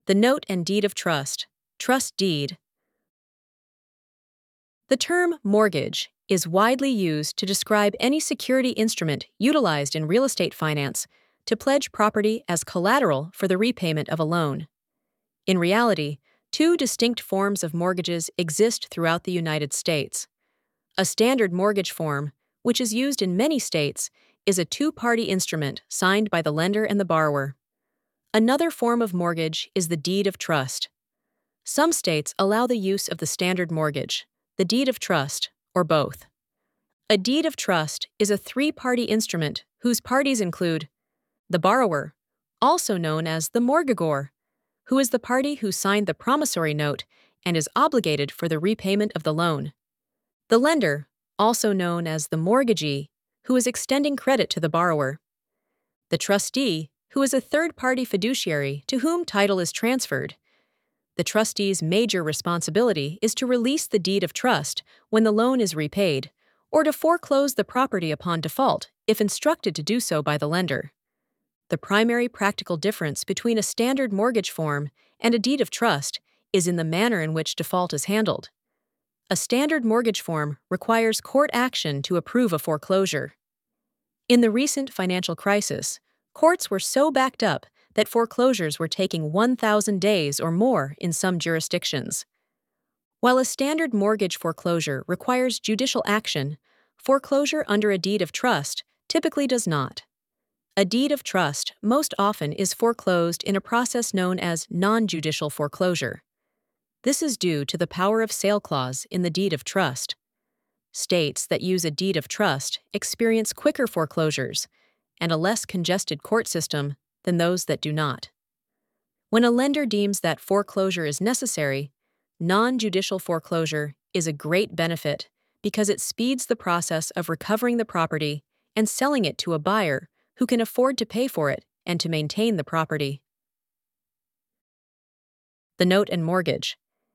The note and deed of trust, trust deed. The term mortgage is widely used to describe any security instrument utilized in real estate finance to pledge property as collateral for the repayment of a loan. In reality, two distinct forms of mortgages exist throughout the United States. A standard mortgage form, which is used in many states, is a two-party instrument signed by the lender and the borrower. Another form of mortgage is the deed of trust. Some states allow the use of the standard mortgage, the deed of trust, or both. A deed of trust is a three-party instrument whose parties include the borrower, also known as the mortgagor, who is the party who signed the promissory note and is obligated for the repayment of the loan. The lender, also known as the mortgagee, who is extending credit to the borrower. The trustee, who is a third-party fiduciary to whom title is transferred. The trustee's major responsibility is to release the deed of trust when the loan is repaid, or to foreclose the property upon default if instructed to do so by the lender. The primary practical difference between a standard mortgage form and a deed of trust is in the manner in which default is handled. A standard mortgage form requires court action to approve a foreclosure. In the recent financial crisis, courts were so backed up that foreclosures were taking 1,000 days or more in some jurisdictions. While a standard mortgage foreclosure requires judicial action, foreclosure under a deed of trust typically does not. A deed of trust most often is foreclosed in a process known as non-judicial foreclosure. This is due to the power of sale clause in the deed of trust. States that use a deed of trust experience quicker foreclosures and a less congested court system than those that do not. When a lender deems that foreclosure is necessary, non-judicial foreclosure is a great benefit because it speeds the process of recovering the property and selling it to a buyer who can afford to pay for it and to maintain the property. The note and mortgage.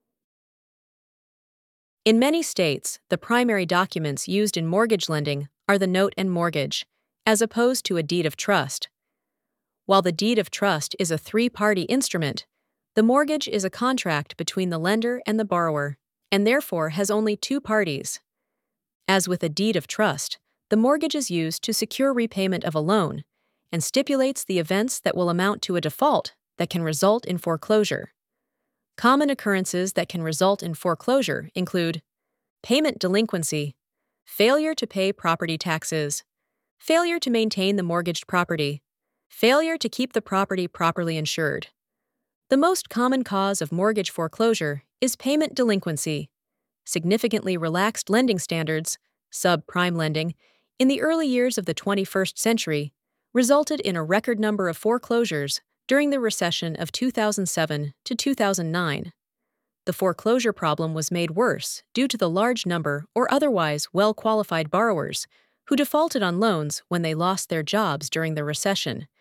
In many states, the primary documents used in mortgage lending are the note and mortgage, as opposed to a deed of trust. While the deed of trust is a three-party instrument, the mortgage is a contract between the lender and the borrower, and therefore has only two parties. As with a deed of trust, the mortgage is used to secure repayment of a loan and stipulates the events that will amount to a default that can result in foreclosure. Common occurrences that can result in foreclosure include payment delinquency, failure to pay property taxes, failure to maintain the mortgaged property, failure to keep the property properly insured. The most common cause of mortgage foreclosure is payment delinquency. Significantly relaxed lending standards, subprime lending, in the early years of the 21st century resulted in a record number of foreclosures during the recession of 2007 to 2009. The foreclosure problem was made worse due to the large number or otherwise well-qualified borrowers who defaulted on loans when they lost their jobs during the recession.